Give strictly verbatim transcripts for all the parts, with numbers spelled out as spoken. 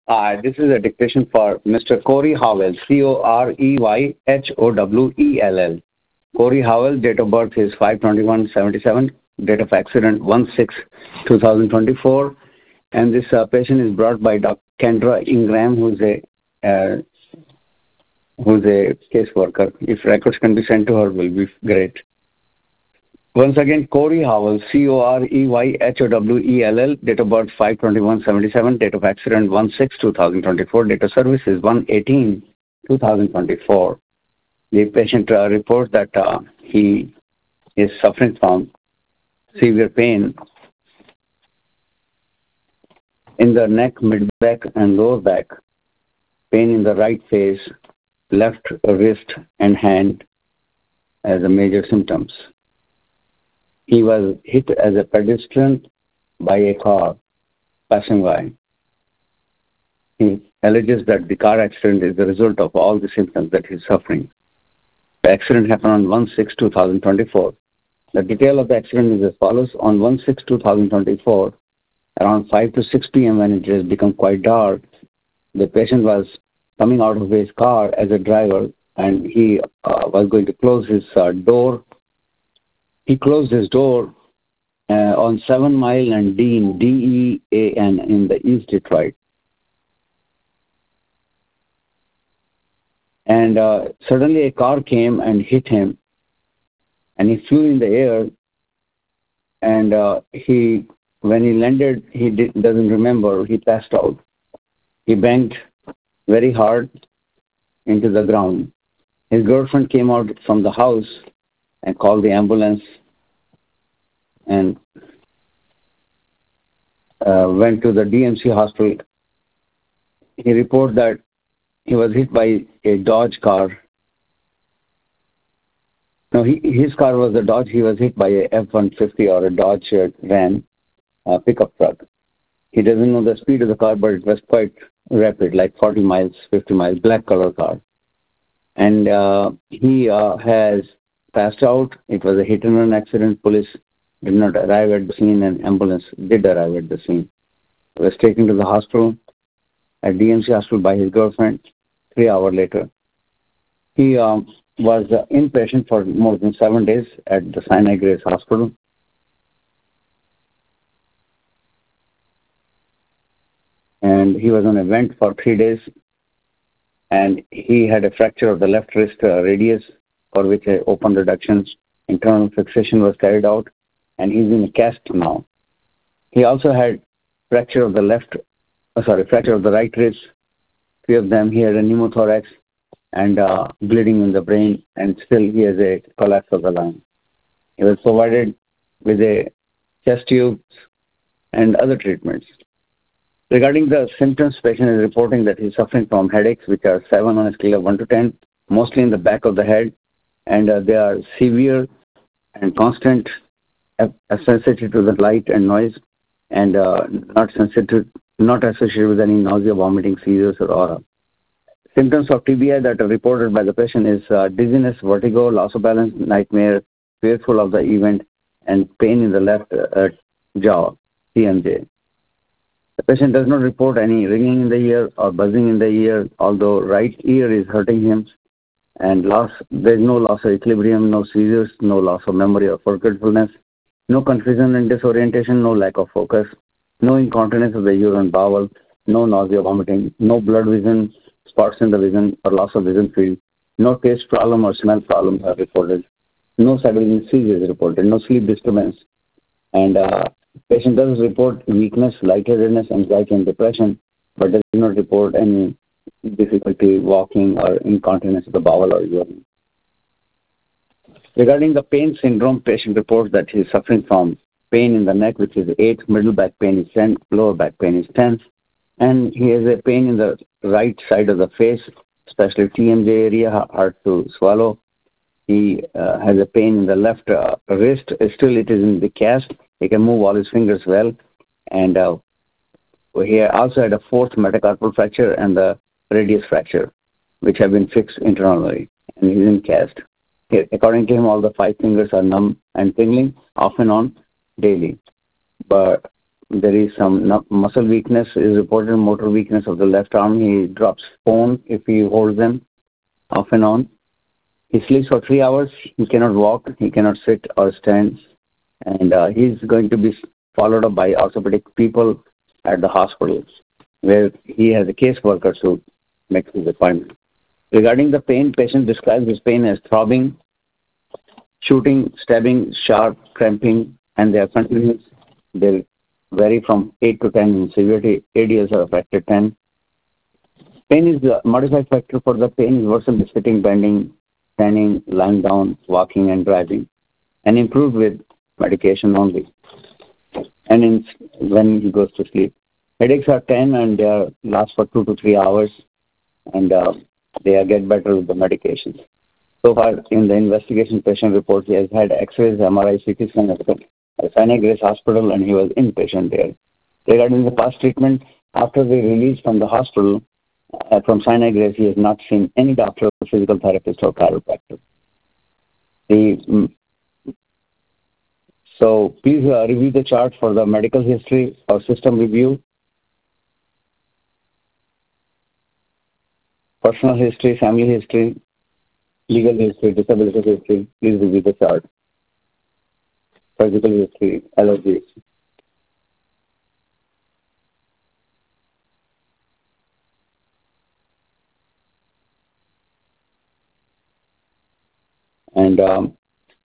Uh, this is a dictation for Mister Corey Howell, C O R E Y H O W E L L. Corey Howell, date of birth is five twenty-one seventy-seven, date of accident one six twenty twenty-four, and this uh, patient is brought by Doctor Kendra Ingram, who's a uh, who's a caseworker. If records can be sent to her, will be great. Once again, Corey Howell, C O R E Y H O W E L L, date of birth five twenty-one seventy-seven, date of accident one six twenty twenty-four, date of service is one eighteen twenty twenty-four. The patient uh, reports that uh, he is suffering from severe pain in the neck, mid-back, and lower back, pain in the right face, left wrist, and hand as the major symptoms. He was hit as a pedestrian by a car passing by. He alleges that the car accident is the result of all the symptoms that he's suffering. The accident happened on one six twenty twenty-four. The detail of the accident is as follows. On one six twenty twenty-four, around five to six p.m. when it has become quite dark, the patient was coming out of his car as a driver, and he uh, was going to close his uh, door. He closed his door uh, on seven Mile and Dean, D E A N, in the East Detroit. And uh, suddenly a car came and hit him, and he flew in the air, and uh, he, when he landed, he did, doesn't remember, he passed out. He banged very hard into the ground. His girlfriend came out from the house and called the ambulance and uh, went to the D M C hospital. He reported that he was hit by a Dodge car. No, he, his car was a Dodge. He was hit by a F one fifty or a Dodge van, a pickup truck. He doesn't know the speed of the car, but it was quite rapid, like forty miles, fifty miles, black color car. And uh, he uh, has passed out. It was a hit and run accident. Police did not arrive at the scene, and ambulance did arrive at the scene. He was taken to the hospital, at D M C hospital, by his girlfriend three hours later. He um, was uh, inpatient for more than seven days at the Sinai Grace Hospital. And he was on a vent for three days. And he had a fracture of the left wrist uh, radius, for which an open reduction internal fixation was carried out. And he's in a cast now. He also had fracture of the left, uh, sorry, fracture of the right wrist. Three of them. He had a pneumothorax and uh, bleeding in the brain, and still he has a collapse of the lung. He was provided with a chest tubes and other treatments. Regarding the symptoms, patient is reporting that he's suffering from headaches, which are seven on a scale of one to ten, mostly in the back of the head, and uh, they are severe and constant, uh, sensitive to the light and noise, and uh, not sensitive, not associated with any nausea, vomiting, seizures, or aura. Symptoms of T B I that are reported by the patient is uh, dizziness, vertigo, loss of balance, nightmare, fearful of the event, and pain in the left uh, jaw, T M J. The patient does not report any ringing in the ear or buzzing in the ear, although right ear is hurting him, and loss, there is no loss of equilibrium, no seizures, no loss of memory or forgetfulness, no confusion and disorientation, no lack of focus, no incontinence of the urine bowel, no nausea, vomiting, no blood vision, spots in the vision or loss of vision field, no taste problem or smell problems are reported, no sudden seizures reported, no sleep disturbance, and uh, patient does report weakness, lightheadedness, anxiety, and depression, but does not report any difficulty walking or incontinence of the bowel or urine. Regarding the pain syndrome, patient reports that he is suffering from pain in the neck, which is eight, middle back pain is ten, lower back pain is ten, and he has a pain in the right side of the face, especially T M J area, hard to swallow. He uh, has a pain in the left uh, wrist. Still, it is in the cast. He can move all his fingers well. And uh, he also had a fourth metacarpal fracture and the radius fracture, which have been fixed internally. And he's in cast. He, according to him, all the five fingers are numb and tingling, off and on, daily. But there is some nu- muscle weakness is reported, motor weakness of the left arm. He drops phone if he holds them off and on. He sleeps for three hours. He cannot walk. He cannot sit or stand. And uh, he's going to be followed up by orthopedic people at the hospital, where he has a caseworker to make his appointment. Regarding the pain, patient describes his pain as throbbing, shooting, stabbing, sharp, cramping, and they are continuous. They vary from eight to ten in severity. A D Ls are affected ten. Pain is the modified factor for the pain is worsened by sitting, bending, standing, lying down, walking, and driving, and improved with medication only. And in, when he goes to sleep, headaches are ten and they are, last for two to three hours, and uh, they are get better with the medications. So far, in the investigation patient report, he has had X-rays, M R I, C T scan at the Sinai Grace Hospital, and he was inpatient there. Regarding the past treatment, after the release from the hospital, uh, from Sinai Grace, he has not seen any doctor, physical therapist, or chiropractor. The, mm, so please uh, review the chart for the medical history or system review, personal history, family history, legal history, disability history. Please review the chart. Surgical history, allergies. And um,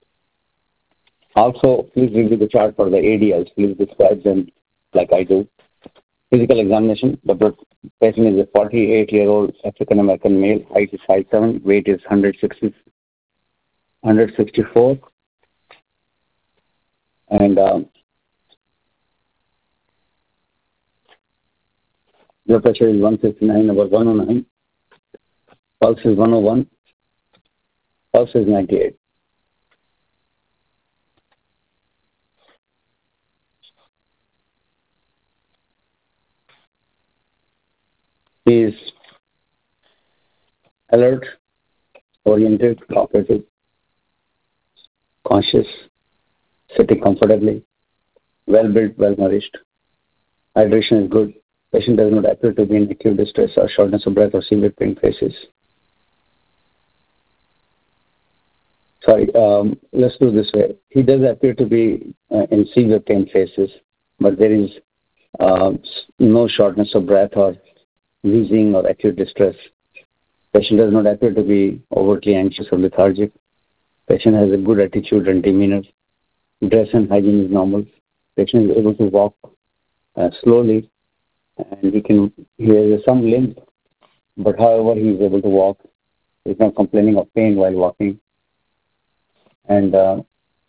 also, please review the chart for the A D Ls. Please describe them like I do. Physical examination. The patient is a forty-eight-year-old African-American male. Height is five seven. Weight is one hundred sixty, one hundred sixty-four. And um, blood pressure is one fifty-nine over one oh nine. Pulse is one oh one. Pulse is ninety-eight. He is alert, oriented, cooperative, conscious, sitting comfortably, well-built, well-nourished. Hydration is good. Patient does not appear to be in acute distress or shortness of breath or severe pain faces. Sorry, um, let's do this way. He does appear to be uh, in severe pain phases, but there is uh, no shortness of breath or wheezing or acute distress. Patient does not appear to be overtly anxious or lethargic. Patient has a good attitude and demeanor. Dress and hygiene is normal. Patient is able to walk uh, slowly, and he can he has some limp, but however he is able to walk. He's not complaining of pain while walking. And uh,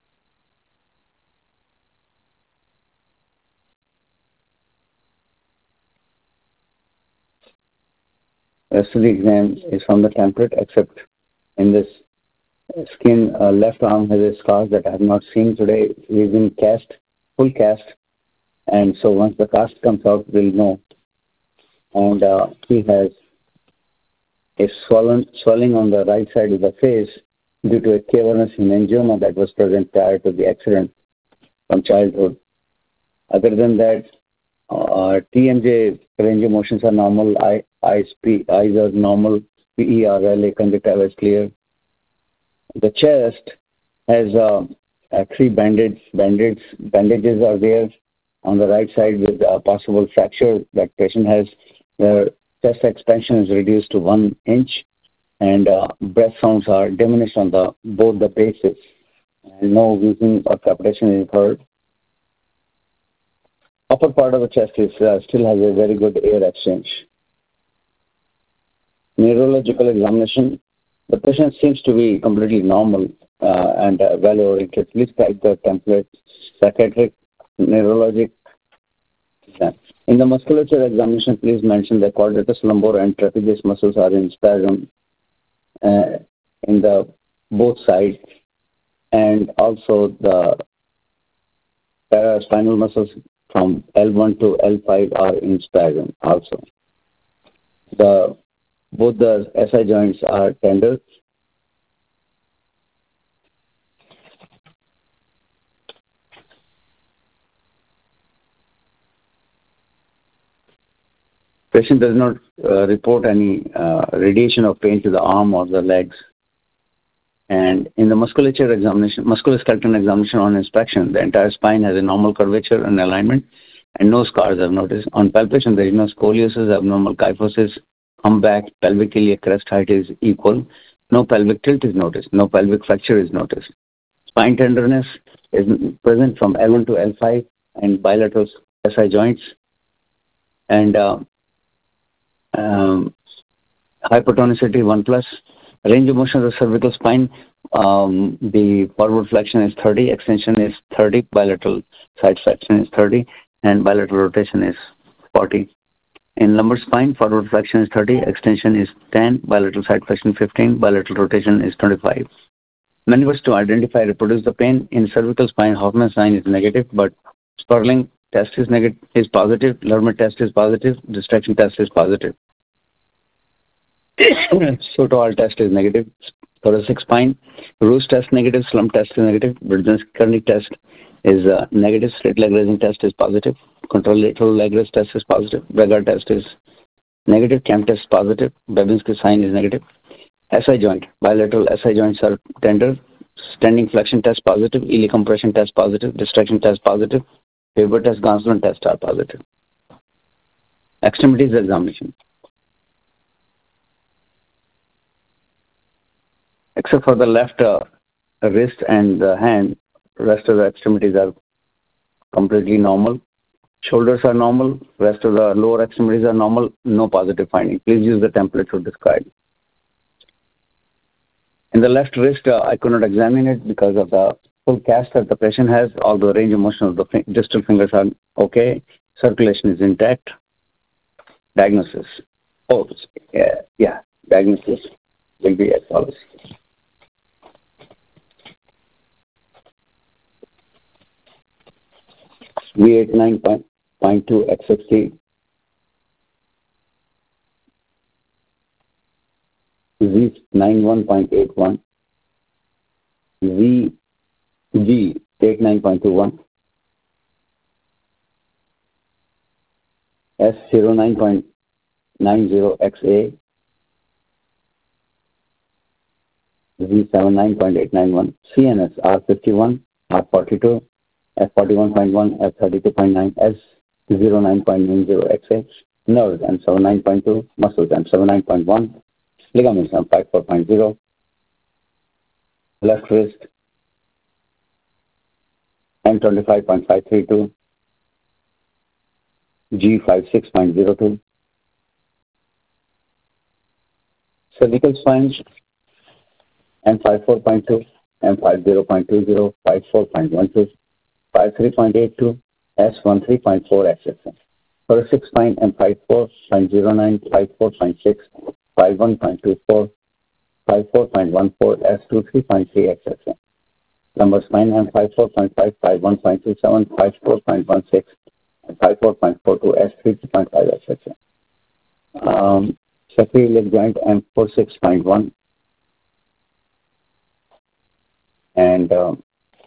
rest of the exam is from the template, except in this skin, uh, left arm has a scar that I have not seen today. He's in cast, full cast, and so once the cast comes out, we'll know. And uh, he has a swollen, swelling on the right side of the face due to a cavernous hemangioma that was present prior to the accident from childhood. Other than that, uh, T M J range of motions are normal, eye, eyes, P, eyes are normal, P E R L, A conjunctiva is clear. The chest has uh, uh, three bandages, bandages, bandages are there on the right side with a possible fracture that patient has. The chest expansion is reduced to one inch, and uh, breath sounds are diminished on the both the bases, and no wheezing or capitation is heard. Upper part of the chest is uh, still has a very good air exchange. Neurological examination. The patient seems to be completely normal uh, and uh, well-oriented. Please type the template. Psychiatric, neurologic exam. In the musculature examination, please mention the quadratus lumborum and trapezius muscles are in spasm uh, in the both sides, and also the paraspinal muscles from L one to L five are in spasm also. The both the S I joints are tender. Patient does not uh, report any uh, radiation of pain to the arm or the legs. And in the musculature examination, musculoskeletal examination on inspection, the entire spine has a normal curvature and alignment, and no scars are noticed. On palpation, there is no scoliosis, abnormal kyphosis, humpback, pelvic iliac crest height is equal. No pelvic tilt is noticed. No pelvic fracture is noticed. Spine tenderness is present from L one to L five and bilateral S I joints. And uh, um, hypotonicity one plus. Range of motion of the cervical spine, um, the forward flexion is thirty, extension is thirty, bilateral side flexion is thirty, and bilateral rotation is forty. In lumbar spine, forward flexion is thirty, extension is ten, bilateral side flexion fifteen, bilateral rotation is twenty-five. Maneuvers to identify and reproduce the pain. In cervical spine, Hoffman sign is negative, but Sperling test is negative, is positive, Lerner test is positive, distraction test is positive. Soto-Hall test is negative. Thoracic spine, Roos test negative, slump test is negative, Brzezinski test is uh, negative, straight leg raising test is positive, contralateral leg raise test is positive, Vega test is negative, Cam test positive, Babinski sign is negative. S I joint, bilateral S I joints are tender, standing flexion test positive, iliac compression test positive, distraction test positive, Faber test, Gonsalon test are positive. Extremities examination. Except for the left uh, wrist and the hand, rest of the extremities are completely normal. Shoulders are normal, rest of the lower extremities are normal, no positive finding. Please use the template to describe. In the left wrist, uh, I could not examine it because of the full cast that the patient has. All the range of motion of the fi distal fingers are okay. Circulation is intact. Diagnosis. Oh, yeah, yeah. Diagnosis will be as follows. V eighty-nine point two X sixty, Z ninety-one point eight one, Z G eighty-nine point two one, S zero nine point nine zero X A, Z seventy-nine point eight nine one, C N S R fifty-one, R forty-two, F forty-one point one, F thirty-two point nine, S zero nine point nine zero X A, nerves M seventy-nine point two, muscles M seventy-nine point one, ligaments M fifty-four point zero, left wrist M twenty-five point five three two, G fifty-six point zero two, cervical spine M fifty-four point two, M fifty point two zero, fifty-four point one two, fifty-three point eight two, S thirteen point four, et cetera. Thoracic spine M fifty-four point zero nine, fifty-four point six, fifty-one point two four, fifty-four point one four, S twenty-three point three, et cetera. Lumbar spine M fifty-four point five, fifty-one point two seven, fifty-four point one six, and fifty-four point four two, S thirty point five, et cetera. Um, sacral leg joint M forty-six point one, and um,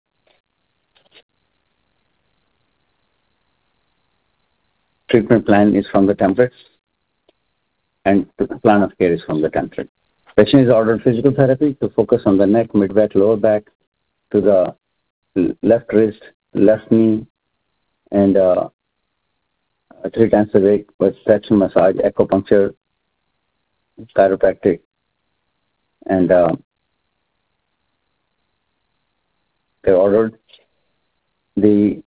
treatment plan is from the templates, and plan of care is from the template. Patient is ordered physical therapy to focus on the neck, mid-back, lower back, to the left wrist, left knee, and uh, three times a week with stretching, massage, acupuncture, chiropractic, and uh, they ordered the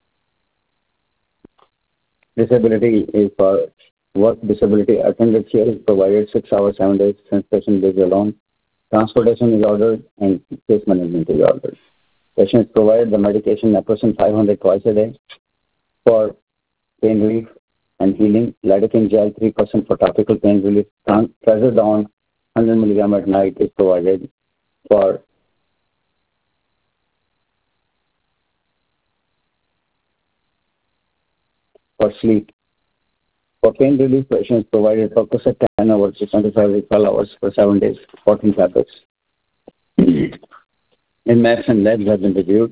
disability is for work disability. Attended care is provided six hours, seven days, since patient lives alone. Transportation is ordered and case management is ordered. Patient is provided the medication naproxen five hundred twice a day for pain relief and healing. Lidocaine gel three percent for topical pain relief. Trazodone one hundred milligram at night is provided for for sleep. For pain relief, patient is provided Percocet ten hours to twenty-five to twelve hours for seven days, fourteen tablets. In maps and labs have been reviewed.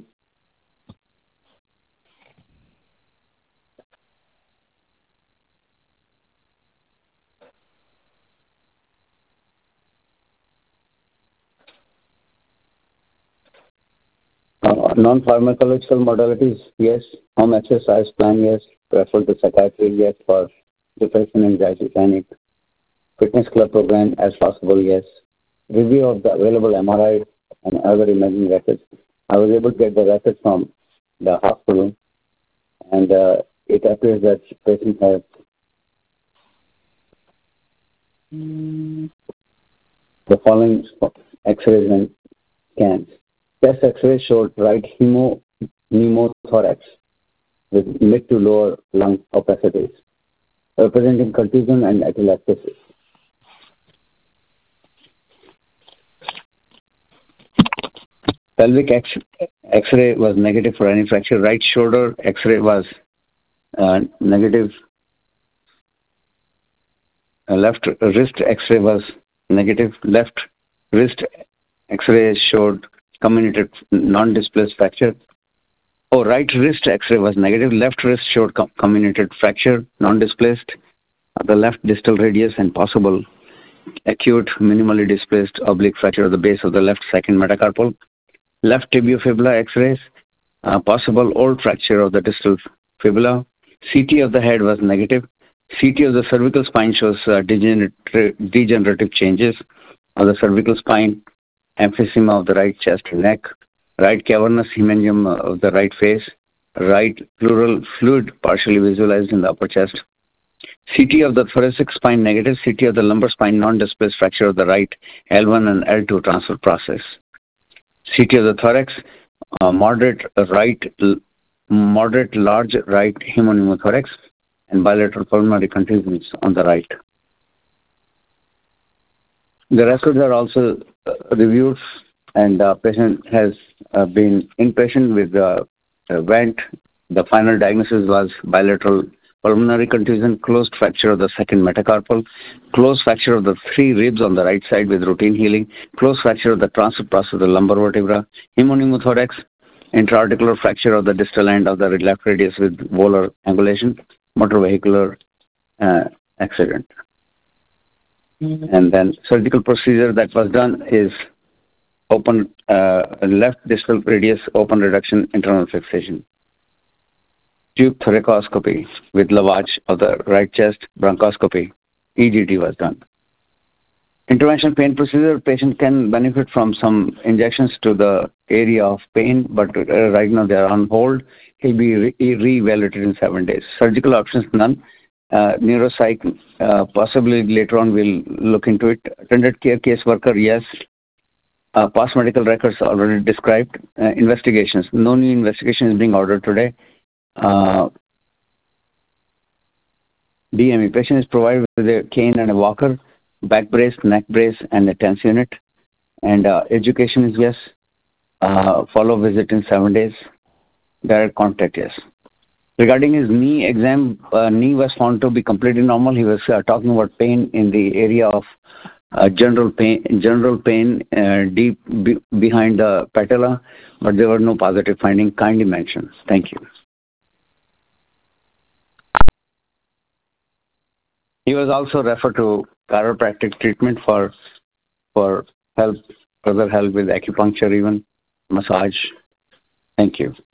Non-pharmacological modalities, yes. Home exercise plan, yes. Refer to psychiatry, yes. For depression, anxiety, panic. Fitness club program as possible, yes. Review of the available M R I and other imaging records. I was able to get the records from the hospital, and uh, it appears that patient has the following X-rays and scans. Chest X-ray showed right hemo, pneumothorax with mid to lower lung opacities, representing contusion and atelectasis. Pelvic X- X-ray was negative for any fracture. Right shoulder X-ray was uh, negative. Uh, left wrist X-ray was negative. Left wrist X-ray showed comminuted non-displaced fracture. Oh, right wrist X-ray was negative. Left wrist showed com- comminuted fracture, non-displaced. The left distal radius and possible acute, minimally displaced oblique fracture of the base of the left second metacarpal. Left tibiofibula X-rays, uh, possible old fracture of the distal fibula. C T of the head was negative. C T of the cervical spine shows uh, degenerative, degenerative changes of the cervical spine, emphysema of the right chest and neck, right cavernous hemangium of the right face, right pleural fluid partially visualized in the upper chest. C T of the thoracic spine negative, C T of the lumbar spine non-displaced fracture of the right L one and L two transfer process. C T of the thorax, uh, moderate right, moderate large right hemopneumothorax, and bilateral pulmonary contusions on the right. The records are also uh, reviewed, and the patient has uh, been inpatient with the uh, vent. The final diagnosis was bilateral pulmonary contusion, closed fracture of the second metacarpal, closed fracture of the three ribs on the right side with routine healing, closed fracture of the transverse process of the lumbar vertebra, hemopneumothorax, intra-articular fracture of the distal end of the left radius with volar angulation, motor vehicular uh, accident. Mm-hmm. And then surgical procedure that was done is open uh, left distal radius open reduction internal fixation. Tube thoracoscopy with lavage of the right chest, bronchoscopy, E G T was done. Intervention pain procedure, patient can benefit from some injections to the area of pain, but uh, right now they are on hold. He'll be re- re-evaluated in seven days. Surgical options, none. Uh, neuropsych, uh, possibly later on we'll look into it. Attended care caseworker, yes. Uh, past medical records already described. Uh, investigations, no new investigation is being ordered today. Uh, D M E, patient is provided with a cane and a walker, back brace, neck brace, and a TENS unit. And uh, education is yes. Uh, follow visit in seven days. Direct contact, yes. Regarding his knee exam, uh, knee was found to be completely normal. He was uh, talking about pain in the area of uh, general pain, general pain uh, deep be- behind the patella, but there were no positive finding. Kindly mention. Thank you. He was also referred to chiropractic treatment for for help, further help with acupuncture, even massage. Thank you.